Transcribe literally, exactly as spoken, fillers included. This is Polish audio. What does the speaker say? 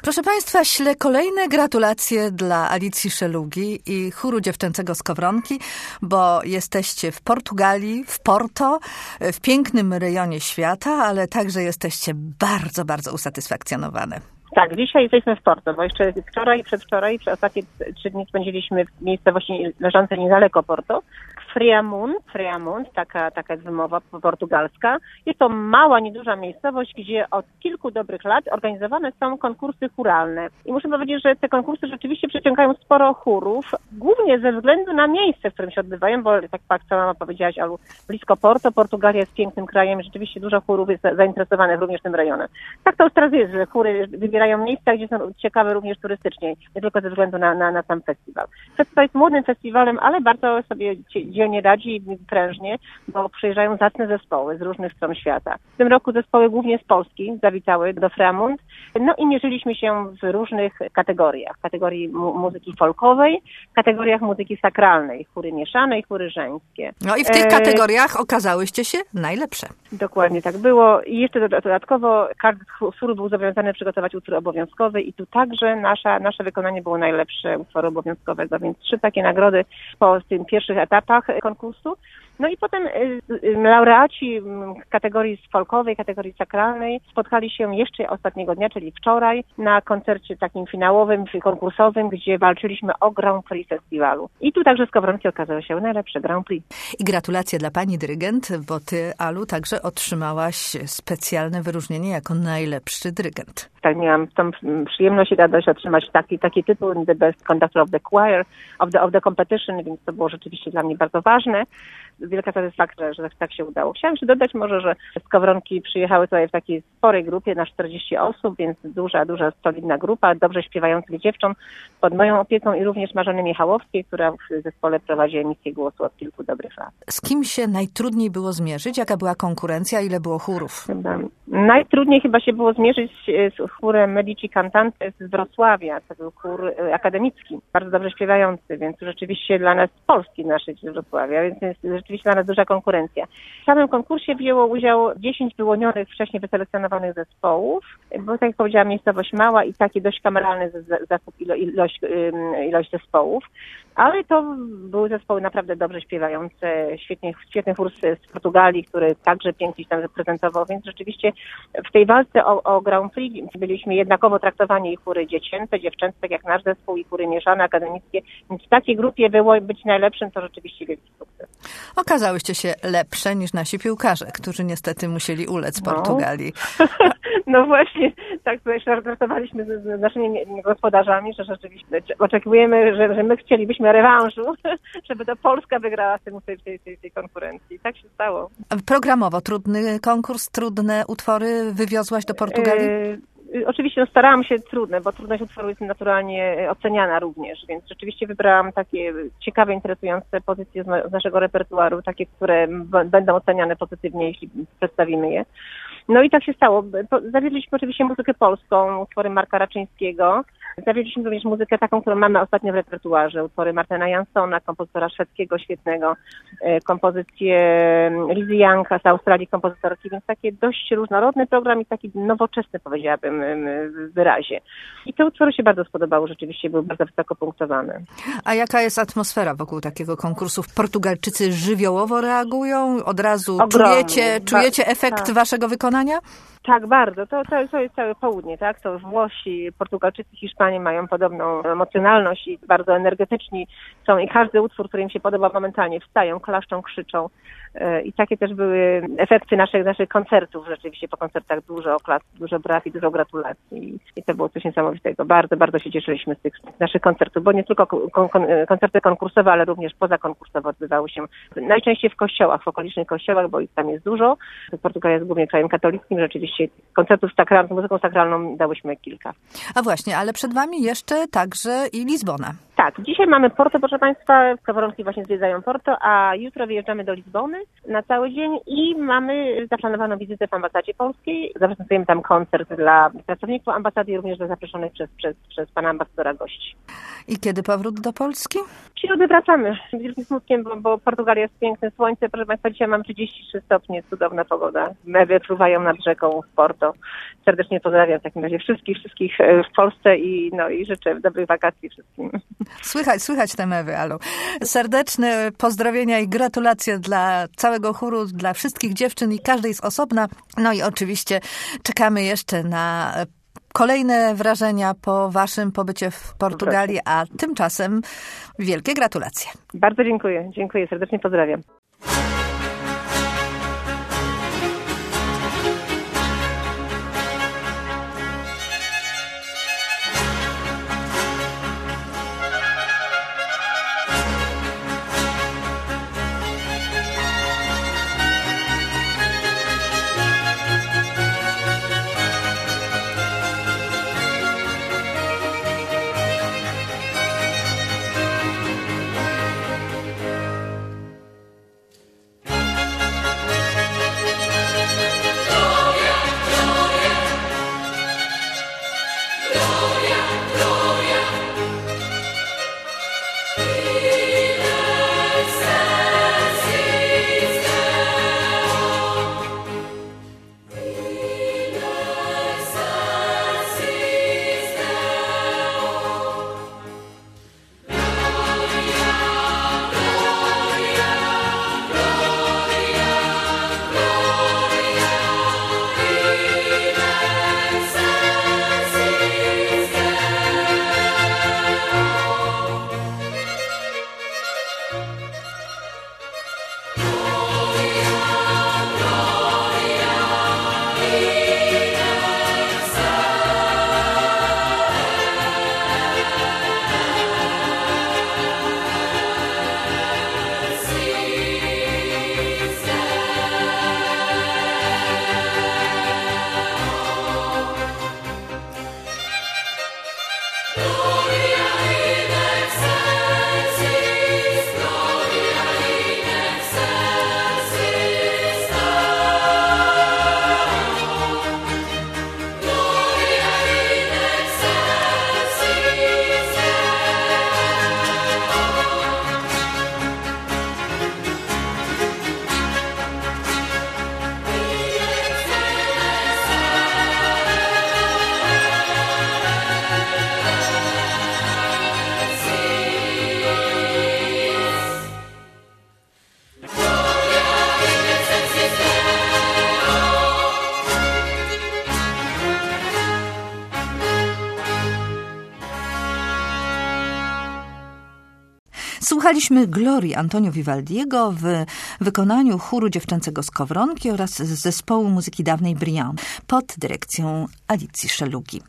Proszę Państwa, ślę kolejne gratulacje dla Alicji Szelugi i chóru dziewczęcego Skowronki, bo jesteście w Portugalii, w Porto, w pięknym rejonie świata, ale także jesteście bardzo, bardzo usatysfakcjonowane. Tak, dzisiaj jesteśmy w Porto, bo jeszcze wczoraj, przedwczoraj, przez ostatnie trzy dni spędziliśmy w miejscowości leżącej niedaleko Porto. Friamont, Friamont, taka, taka jest wymowa portugalska. Jest to mała, nieduża miejscowość, gdzie od kilku dobrych lat organizowane są konkursy chóralne. I muszę powiedzieć, że te konkursy rzeczywiście przyciągają sporo chórów, głównie ze względu na miejsce, w którym się odbywają, bo tak jak sama powiedziałaś, Alu, blisko Porto, Portugalia jest pięknym krajem, rzeczywiście dużo chórów jest zainteresowanych również tym rejonem. Tak to już teraz jest, że chóry wybierają miejsca, gdzie są ciekawe również turystycznie, nie tylko ze względu na, na, na sam festiwal. Festiwal jest młodym festiwalem, ale bardzo sobie dzielnie radzi i prężnie, bo przyjeżdżają zacne zespoły z różnych stron świata. W tym roku zespoły głównie z Polski zawitały do Friamont. No i mierzyliśmy się w różnych kategoriach. Kategorii mu- muzyki folkowej, kategoriach muzyki sakralnej, chóry mieszane i chóry żeńskie. No i w tych e... kategoriach okazałyście się najlepsze. Dokładnie tak było. I jeszcze dodatkowo każdy z chórów był zobowiązany przygotować utwór obowiązkowy i tu także nasza, nasze wykonanie było najlepsze utworu obowiązkowego, więc trzy takie nagrody po tych pierwszych etapach konkursu. No i potem y, y, laureaci kategorii folkowej, kategorii sakralnej spotkali się jeszcze ostatniego dnia, czyli wczoraj, na koncercie takim finałowym, konkursowym, gdzie walczyliśmy o Grand Prix festiwalu. I tu także Skowronki okazały się najlepsze Grand Prix. I gratulacje dla pani dyrygent, bo ty, Alu, także otrzymałaś specjalne wyróżnienie jako najlepszy dyrygent. Tak, miałam tą przyjemność i radość otrzymać taki, taki tytuł, The Best Conductor of the Choir, of the, of the Competition, więc to było rzeczywiście dla mnie bardzo ważne. Wielka satysfakcja, że tak się udało. Chciałam jeszcze dodać może, że Skowronki przyjechały tutaj w takiej sporej grupie na czterdzieści osób, więc duża, duża, solidna grupa dobrze śpiewających dziewcząt pod moją opieką i również Marzeny Michałowskiej, która w zespole prowadzi emisję głosu od kilku dobrych lat. Z kim się najtrudniej było zmierzyć? Jaka była konkurencja? Ile było chórów? Chyba. Najtrudniej chyba się było zmierzyć z chórem Medici Cantante z Wrocławia. To był chór akademicki, bardzo dobrze śpiewający, więc rzeczywiście dla nas Polski naszej z Wrocławia, więc jest rzeczywiście dla nas duża konkurencja. W samym konkursie wzięło udział dziesięć wyłonionych, wcześniej wyselekcjonowanych zespołów, bo tak jak powiedziałam, miejscowość mała i taki dość kameralny zasób ilo, ilość, ilość zespołów, ale to były zespoły naprawdę dobrze śpiewające, świetnie, świetny chór z Portugalii, który także pięknie się tam zaprezentował, więc rzeczywiście w tej walce o, o Grand Prix byliśmy jednakowo traktowani i chóry dziecięce, dziewczęce, tak jak nasz zespół, i chóry mieszane, akademickie, więc w takiej grupie było być najlepszym, to rzeczywiście wielki sukces. Okazałyście się lepsze niż nasi piłkarze, którzy niestety musieli ulec Portugalii. No, no właśnie, tak sobie żartowaliśmy z, z naszymi gospodarzami, że rzeczywiście oczekujemy, że, że my chcielibyśmy rewanżu, żeby to Polska wygrała w tej, tej, tej, tej konkurencji. Tak się stało. Programowo trudny konkurs, trudne utwory wywiozłaś do Portugalii? Yy... Oczywiście no, starałam się trudne, bo trudność utworu jest naturalnie oceniana również, więc rzeczywiście wybrałam takie ciekawe, interesujące pozycje z naszego repertuaru, takie, które b- będą oceniane pozytywnie, jeśli przedstawimy je. No i tak się stało. Zawiedliśmy oczywiście muzykę polską, utwory Marka Raczyńskiego. Zawiedliśmy również muzykę taką, którą mamy ostatnio w repertuarze. Utwory Martina Janssona, kompozytora szwedzkiego świetnego, kompozycje Lizy Younga z Australii, kompozytorki, więc taki dość różnorodny program i taki nowoczesny, powiedziałabym, w wyrazie. I te utwory się bardzo spodobały, rzeczywiście były bardzo wysoko punktowane. A jaka jest atmosfera wokół takiego konkursu? Portugalczycy żywiołowo reagują? Od razu Ogromnie. czujecie, czujecie efekt tak. waszego wykonania? Tak, bardzo. To, to, to jest całe południe, tak? To Włosi, Portugalczycy, Hiszpanie mają podobną emocjonalność i bardzo energetyczni są i każdy utwór, który im się podoba, momentalnie wstają, klaszczą, krzyczą. I takie też były efekty naszych, naszych koncertów. Rzeczywiście po koncertach dużo oklask, dużo braw i dużo gratulacji. I to było coś niesamowitego. Bardzo, bardzo się cieszyliśmy z tych naszych koncertów, bo nie tylko kon- kon- koncerty konkursowe, ale również pozakonkursowe odbywały się najczęściej w kościołach, w okolicznych kościołach, bo ich tam jest dużo. Portugalia jest głównie krajem katolickim. Rzeczywiście koncertów z muzyką sakralną dałyśmy kilka. A właśnie, ale przed wami jeszcze także i Lizbona. Tak. Tak, dzisiaj mamy Porto, proszę Państwa, Skowronki właśnie zwiedzają Porto, a jutro wyjeżdżamy do Lizbony na cały dzień i mamy zaplanowaną wizytę w ambasadzie polskiej. Zaprezentujemy tam koncert dla pracowników ambasady i również dla zaproszonych przez, przez, przez pana ambasadora gości. I kiedy powrót do Polski? W środę wracamy. Z wielkim smutkiem, bo, bo Portugalia jest piękne słońce. Proszę Państwa, dzisiaj mam trzydzieści trzy stopnie, cudowna pogoda. Mewy fruwają nad rzeką w Porto. Serdecznie pozdrawiam w takim razie wszystkich, wszystkich w Polsce i, no, i życzę dobrych wakacji wszystkim. Słychać, słychać te mewy, Alu. Serdeczne pozdrowienia i gratulacje dla całego chóru, dla wszystkich dziewczyn i każdej z osobna. No i oczywiście czekamy jeszcze na kolejne wrażenia po waszym pobycie w Portugalii, a tymczasem wielkie gratulacje. Bardzo dziękuję. Dziękuję. Serdecznie pozdrawiam. Słuchaliśmy Glorii Antonio Vivaldiego w wykonaniu chóru dziewczęcego Skowronki oraz zespołu muzyki dawnej Briand pod dyrekcją Alicji Szelugi.